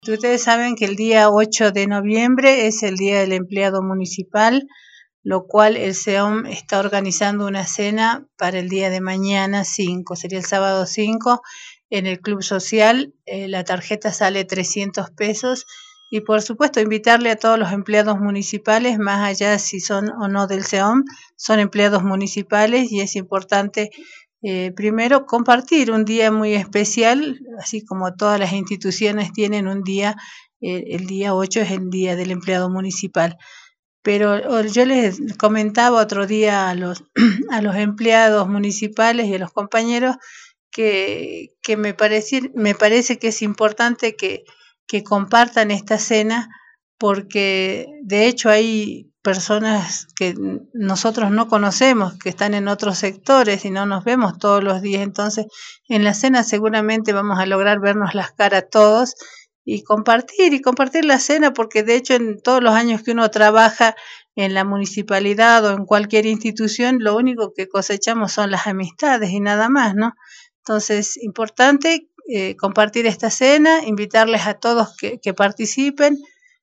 Ustedes saben que el día 8 de noviembre es el Día del Empleado Municipal, lo cual el SEOM está organizando una cena para el día de mañana 5, sería el sábado 5, en el Club Social. La tarjeta sale 300 pesos y por supuesto invitarle a todos los empleados municipales, más allá si son o no del SEOM, son empleados municipales y es importante primero compartir un día muy especial, así como todas las instituciones tienen un día, el día 8 es el Día del Empleado Municipal. Pero yo les comentaba otro día a los, a los empleados municipales y a los compañeros que me parece que es importante que compartan esta cena, porque de hecho hay personas que nosotros no conocemos, que están en otros sectores y no nos vemos todos los días. Entonces, en la cena seguramente vamos a lograr vernos las caras todos y compartir la cena, porque de hecho en todos los años que uno trabaja en la municipalidad o en cualquier institución, lo único que cosechamos son las amistades y nada más, ¿no? Entonces, importante compartir esta cena, invitarles a todos que participen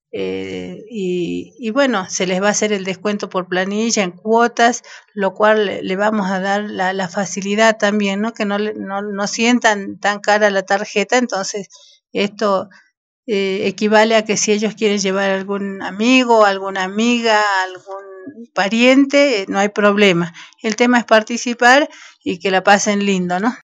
y bueno, se les va a hacer el descuento por planilla en cuotas, lo cual le vamos a dar la facilidad también, ¿no? Que no sientan tan cara la tarjeta. Entonces esto equivale a que si ellos quieren llevar algún amigo, alguna amiga, algún pariente, no hay problema. El tema es participar y que la pasen lindo, ¿no?